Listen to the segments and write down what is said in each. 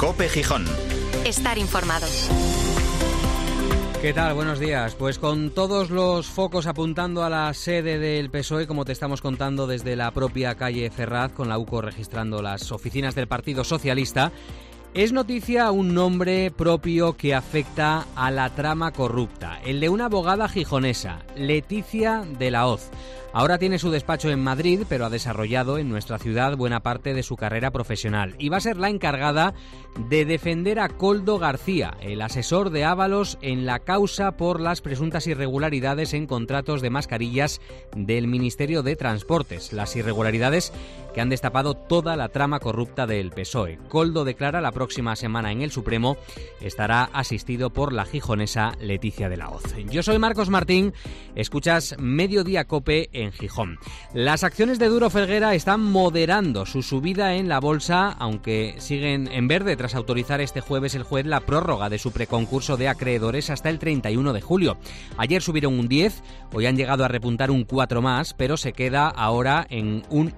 COPE Gijón. Estar informado. ¿Qué tal? Buenos días. Pues con todos los focos apuntando a la sede del PSOE, como te estamos contando desde la propia calle Ferraz, con la UCO registrando las oficinas del Partido Socialista, es noticia un nombre propio que afecta a la trama corrupta, el de una abogada gijonesa, Leticia de la Hoz. Ahora tiene su despacho en Madrid, pero ha desarrollado en nuestra ciudad buena parte de su carrera profesional y va a ser la encargada de defender a Koldo García, el asesor de Ábalos en la causa por las presuntas irregularidades en contratos de mascarillas del Ministerio de Transportes, las irregularidades que han destapado toda la trama corrupta del PSOE. Koldo declara la próxima semana en el Supremo, estará asistido por la gijonesa Leticia de la Hoz. Yo soy Marcos Martín, escuchas Mediodía COPE en Gijón. Las acciones de Duro Felguera están moderando su subida en la bolsa, aunque siguen en verde tras autorizar este jueves el juez la prórroga de su preconcurso de acreedores hasta el 31 de julio. Ayer subieron un 10, hoy han llegado a repuntar un 4 más, pero se queda ahora en un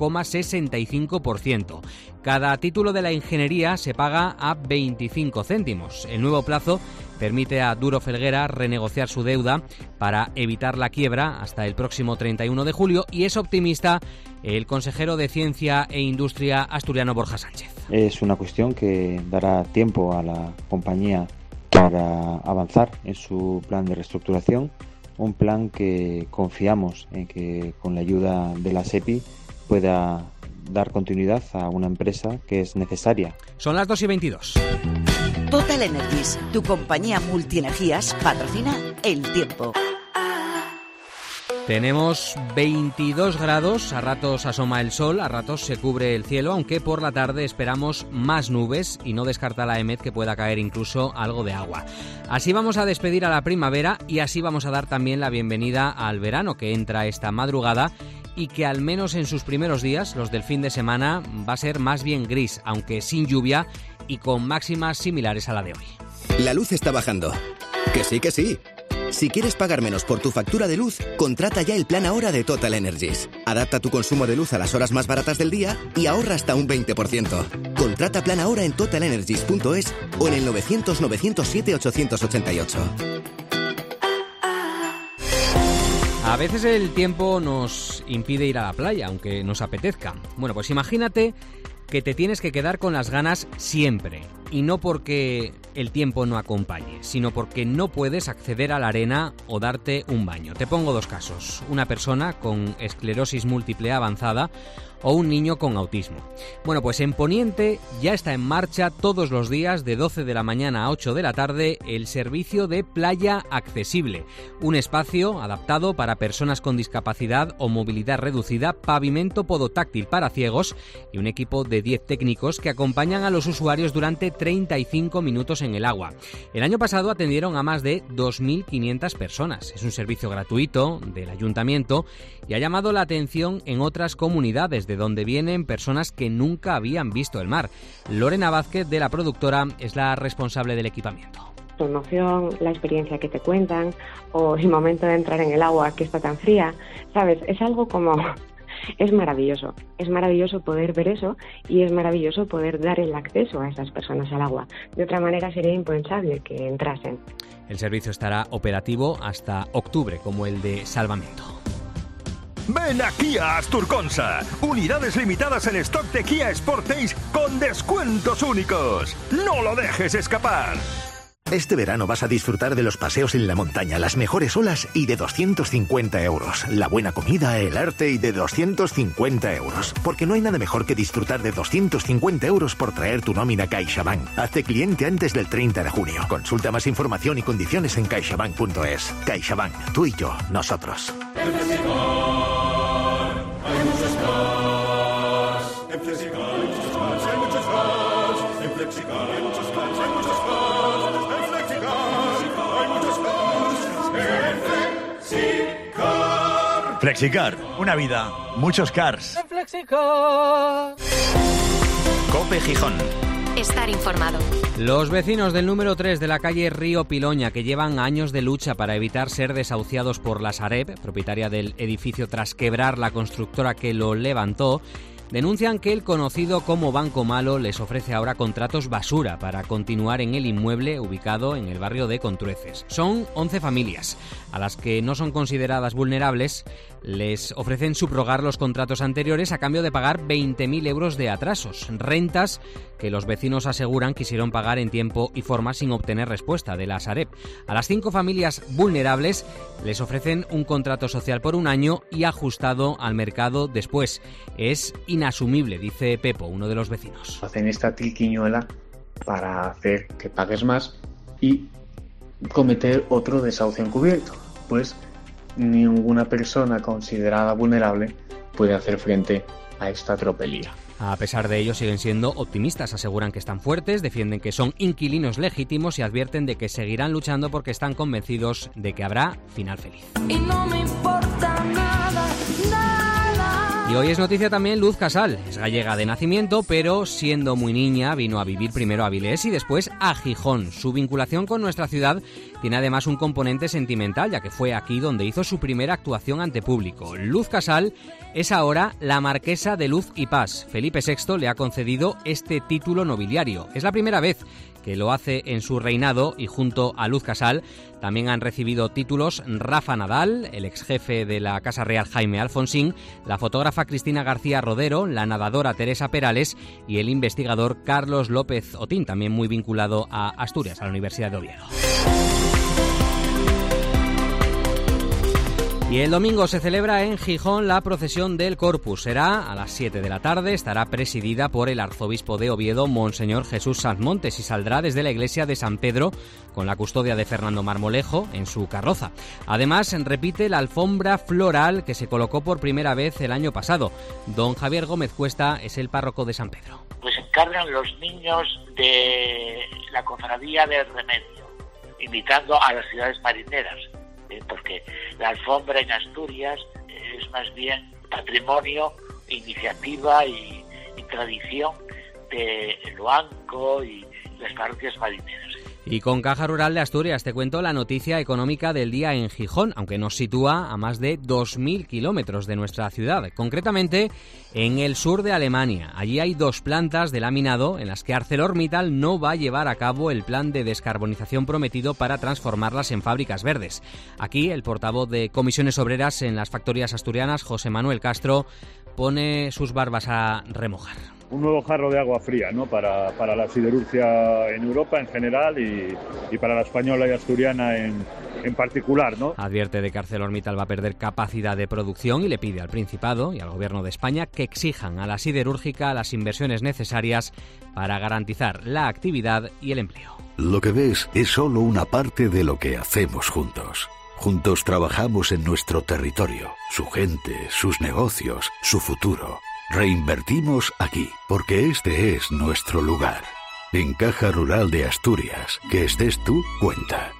1,65%. Cada título de la ingeniería se paga a 25 céntimos. El nuevo plazo permite a Duro Felguera renegociar su deuda para evitar la quiebra hasta el próximo 31 de julio y es optimista el consejero de Ciencia e Industria asturiano Borja Sánchez. Es una cuestión que dará tiempo a la compañía para avanzar en su plan de reestructuración, un plan que confiamos en que con la ayuda de la SEPI pueda dar continuidad a una empresa que es necesaria. Son las 2:22. Total Energies, tu compañía multienergías, patrocina El Tiempo. Tenemos 22 grados, a ratos asoma el sol, a ratos se cubre el cielo, aunque por la tarde esperamos más nubes y no descarta la EMET que pueda caer incluso algo de agua. Así vamos a despedir a la primavera y así vamos a dar también la bienvenida al verano que entra esta madrugada y que al menos en sus primeros días, los del fin de semana, va a ser más bien gris, aunque sin lluvia y con máximas similares a la de hoy. La luz está bajando. Que sí, que sí. Si quieres pagar menos por tu factura de luz, contrata ya el plan Ahora de Total Energies. Adapta tu consumo de luz a las horas más baratas del día y ahorra hasta un 20%. Contrata plan Ahora en totalenergies.es o en el 900-907-888. A veces el tiempo nos impide ir a la playa, aunque nos apetezca. Bueno, pues imagínate que te tienes que quedar con las ganas siempre. Y no porque el tiempo no acompañe, sino porque no puedes acceder a la arena o darte un baño. Te pongo dos casos. Una persona con esclerosis múltiple avanzada o un niño con autismo. Bueno, pues en Poniente ya está en marcha todos los días de 12 de la mañana a 8 de la tarde el servicio de Playa Accesible, un espacio adaptado para personas con discapacidad o movilidad reducida, pavimento podotáctil para ciegos y un equipo de 10 técnicos que acompañan a los usuarios durante 35 minutos en el agua. El año pasado atendieron a más de 2.500 personas. Es un servicio gratuito del ayuntamiento y ha llamado la atención en otras comunidades de donde vienen personas que nunca habían visto el mar. Lorena Vázquez, de la productora, es la responsable del equipamiento. Tu emoción, la experiencia que te cuentan o el momento de entrar en el agua que está tan fría, ¿sabes? Es algo como... Es maravilloso poder ver eso y es maravilloso poder dar el acceso a esas personas al agua. De otra manera sería impensable que entrasen. El servicio estará operativo hasta octubre, como el de salvamento. Ven aquí a Asturconsa. Unidades limitadas en stock de Kia Sportage con descuentos únicos. ¡No lo dejes escapar! Este verano vas a disfrutar de los paseos en la montaña, las mejores olas y de 250 euros. La buena comida, el arte y de 250 euros. Porque no hay nada mejor que disfrutar de 250 euros por traer tu nómina CaixaBank. Hazte cliente antes del 30 de junio. Consulta más información y condiciones en caixabank.es. CaixaBank, tú y yo, nosotros. Flexicar, una vida, muchos cars. COPE Gijón. Estar informado. Los vecinos del número 3 de la calle Río Piloña, que llevan años de lucha para evitar ser desahuciados por la Sareb, propietaria del edificio tras quebrar la constructora que lo levantó, denuncian que el conocido como Banco Malo les ofrece ahora contratos basura para continuar en el inmueble ubicado en el barrio de Contrueces. Son 11 familias a las que no son consideradas vulnerables. Les ofrecen subrogar los contratos anteriores a cambio de pagar 20.000 euros de atrasos, rentas que los vecinos aseguran quisieron pagar en tiempo y forma sin obtener respuesta de la Sareb. A las 5 familias vulnerables les ofrecen un contrato social por un año y ajustado al mercado después. Es inasumible, dice Pepo, uno de los vecinos. Hacen esta triquiñuela para hacer que pagues más y cometer otro desahucio encubierto, pues ninguna persona considerada vulnerable puede hacer frente a esta tropelía. A pesar de ello, siguen siendo optimistas, aseguran que están fuertes, defienden que son inquilinos legítimos y advierten de que seguirán luchando porque están convencidos de que habrá final feliz. Y no me importa nada. Y hoy es noticia también Luz Casal. Es gallega de nacimiento, pero siendo muy niña vino a vivir primero a Avilés y después a Gijón. Su vinculación con nuestra ciudad tiene además un componente sentimental, ya que fue aquí donde hizo su primera actuación ante público. Luz Casal es ahora la marquesa de Luz y Paz. Felipe VI le ha concedido este título nobiliario. Es la primera vez que lo hace en su reinado y junto a Luz Casal también han recibido títulos Rafa Nadal, el ex jefe de la Casa Real Jaime Alfonsín, la fotógrafa Cristina García Rodero, la nadadora Teresa Perales y el investigador Carlos López Otín, también muy vinculado a Asturias, a la Universidad de Oviedo. Y el domingo se celebra en Gijón la procesión del Corpus. Será a las 7 de la tarde, estará presidida por el arzobispo de Oviedo, Monseñor Jesús Sanzmontes, y saldrá desde la iglesia de San Pedro con la custodia de Fernando Marmolejo en su carroza. Además, repite la alfombra floral que se colocó por primera vez el año pasado. Don Javier Gómez Cuesta es el párroco de San Pedro. Pues encargan los niños de la cofradía del Remedio, invitando a las ciudades marineras. Porque la alfombra en Asturias es más bien patrimonio, iniciativa y tradición de Loanco y las parroquias marineras. Y con Caja Rural de Asturias te cuento la noticia económica del día en Gijón, aunque nos sitúa a más de 2.000 kilómetros de nuestra ciudad, concretamente en el sur de Alemania. Allí hay 2 plantas de laminado en las que ArcelorMittal no va a llevar a cabo el plan de descarbonización prometido para transformarlas en fábricas verdes. Aquí el portavoz de Comisiones Obreras en las factorías asturianas, José Manuel Castro, pone sus barbas a remojar. Un nuevo jarro de agua fría, ¿no? para la siderurgia en Europa en general y para la española y asturiana en particular, ¿no? Advierte de que ArcelorMittal va a perder capacidad de producción y le pide al Principado y al Gobierno de España que exijan a la siderúrgica las inversiones necesarias para garantizar la actividad y el empleo. Lo que ves es solo una parte de lo que hacemos juntos. Juntos trabajamos en nuestro territorio, su gente, sus negocios, su futuro. Reinvertimos aquí, porque este es nuestro lugar. En Caja Rural de Asturias, que estés tú, cuenta.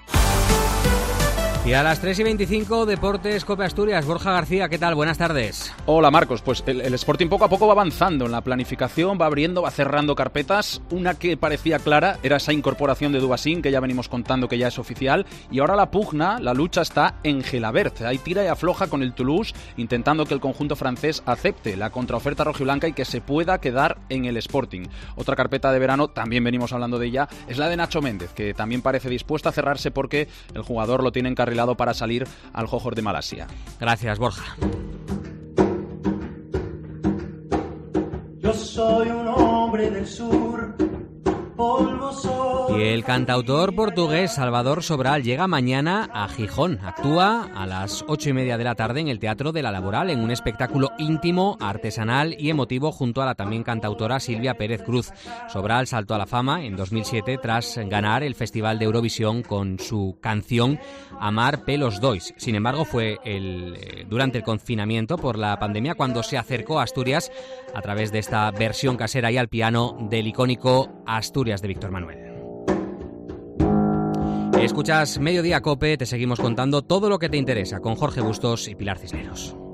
Y a las 3:25, Deportes Cope Asturias. Borja García, ¿qué tal? Buenas tardes. Hola Marcos, pues el Sporting poco a poco va avanzando en la planificación, va abriendo, va cerrando carpetas. Una que parecía clara era esa incorporación de Dubasín, que ya venimos contando que ya es oficial. Y ahora la pugna, la lucha está en Gelabert. Hay tira y afloja con el Toulouse, intentando que el conjunto francés acepte la contraoferta rojiblanca y que se pueda quedar en el Sporting. Otra carpeta de verano, también venimos hablando de ella, es la de Nacho Méndez, que también parece dispuesta a cerrarse porque el jugador lo tiene encarrilado para salir al Johor de Malasia. Gracias, Borja. Yo soy un hombre del sur, polvo soy. Y el cantautor portugués Salvador Sobral llega mañana a Gijón. Actúa a las 8:30 de la tarde en el Teatro de la Laboral en un espectáculo íntimo, artesanal y emotivo junto a la también cantautora Silvia Pérez Cruz. Sobral saltó a la fama en 2007 tras ganar el Festival de Eurovisión con su canción Amar pelos dois. Sin embargo, fue durante el confinamiento por la pandemia cuando se acercó a Asturias a través de esta versión casera y al piano del icónico Asturias de Víctor Manuel. Escuchas Mediodía Cope, te seguimos contando todo lo que te interesa con Jorge Bustos y Pilar Cisneros.